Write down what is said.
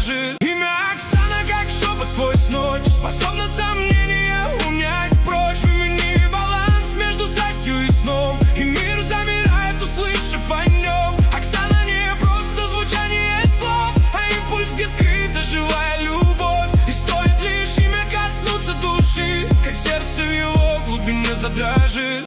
дрожит. Имя Оксана, как шепот сквозь ночь, способна сомнения унять прочь. В имени баланс между страстью и сном, и мир замирает, услышав о нем. Оксана не просто звучание слов, а импульс, где скрыта живая любовь. И стоит лишь имя коснуться души, как сердце в его глубине задрожит.